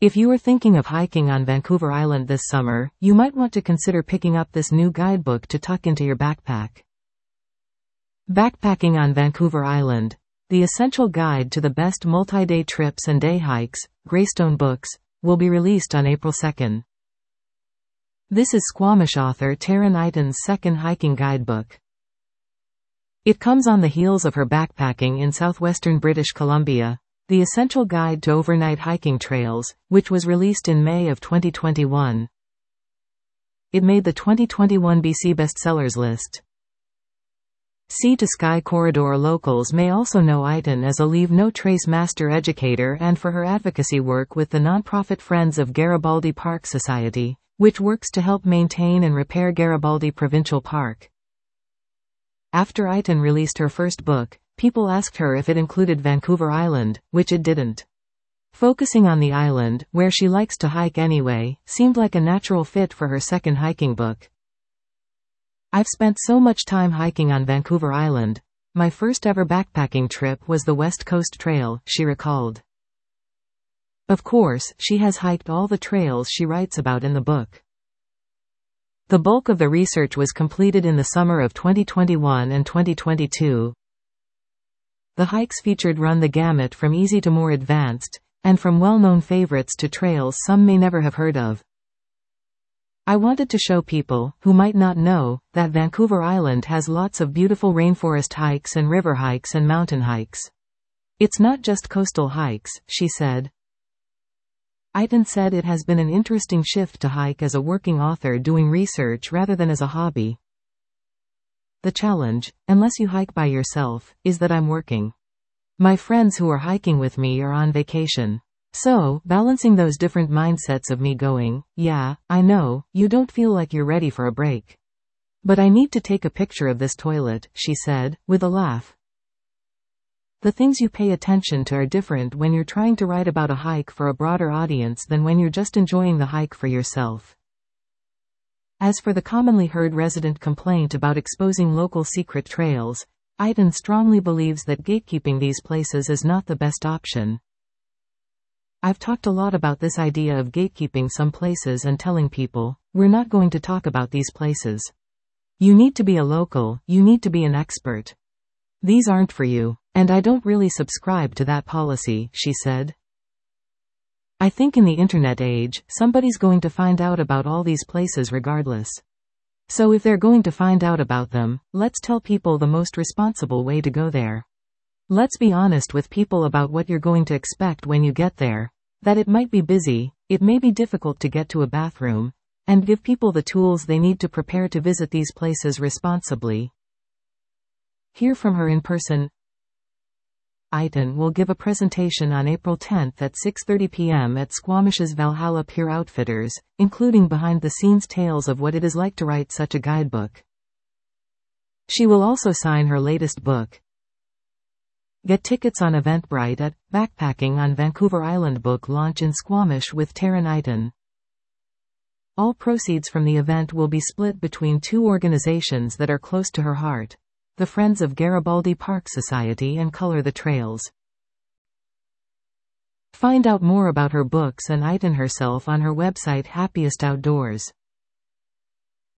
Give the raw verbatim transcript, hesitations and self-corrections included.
If you are thinking of hiking on Vancouver Island this summer, you might want to consider picking up this new guidebook to tuck into your backpack. Backpacking on Vancouver Island. The Essential Guide to the Best Multi-Day Trips and Day Hikes, Greystone Books, will be released on April second. This is Squamish author Tara Knighton's second hiking guidebook. It comes on the heels of her backpacking in southwestern British Columbia, The Essential Guide to Overnight Hiking Trails, which was released in May of twenty twenty-one. It made the twenty twenty-one B C bestsellers list. Sea to Sky Corridor locals may also know Eitan as a Leave No Trace master educator and for her advocacy work with the nonprofit Friends of Garibaldi Park Society, which works to help maintain and repair Garibaldi Provincial Park. After Eitan released her first book, people asked her if it included Vancouver Island, which it didn't. Focusing on the island, where she likes to hike anyway, seemed like a natural fit for her second hiking book. I've spent so much time hiking on Vancouver Island. My first ever backpacking trip was the West Coast Trail, she recalled. Of course, she has hiked all the trails she writes about in the book. The bulk of the research was completed in the summer of twenty twenty-one and twenty twenty-two. The hikes featured run the gamut from easy to more advanced, and from well-known favorites to trails some may never have heard of. I wanted to show people, who might not know, that Vancouver Island has lots of beautiful rainforest hikes and river hikes and mountain hikes. It's not just coastal hikes, she said. Eitan said it has been an interesting shift to hike as a working author doing research rather than as a hobby. The challenge, unless you hike by yourself, is that I'm working. My friends who are hiking with me are on vacation. So, balancing those different mindsets of me going, yeah, I know, you don't feel like you're ready for a break. But I need to take a picture of this toilet, she said, with a laugh. The things you pay attention to are different when you're trying to write about a hike for a broader audience than when you're just enjoying the hike for yourself. As for the commonly heard resident complaint about exposing local secret trails, Eitan strongly believes that gatekeeping these places is not the best option. I've talked a lot about this idea of gatekeeping some places and telling people, we're not going to talk about these places. You need to be a local, you need to be an expert. These aren't for you. And I don't really subscribe to that policy, she said. I think in the internet age, somebody's going to find out about all these places regardless. So if they're going to find out about them, let's tell people the most responsible way to go there. Let's be honest with people about what you're going to expect when you get there. That it might be busy, it may be difficult to get to a bathroom, and give people the tools they need to prepare to visit these places responsibly. Hear from her in person. Eitan will give a presentation on April tenth at six thirty p m at Squamish's Valhalla Pier Outfitters, including behind-the-scenes tales of what it is like to write such a guidebook. She will also sign her latest book. Get tickets on Eventbrite at Backpacking on Vancouver Island book launch in Squamish with Tara Knighton. All proceeds from the event will be split between two organizations that are close to her heart. The Friends of Garibaldi Park Society and Color the Trails. Find out more about her books and Eitan herself on her website Happiest Outdoors.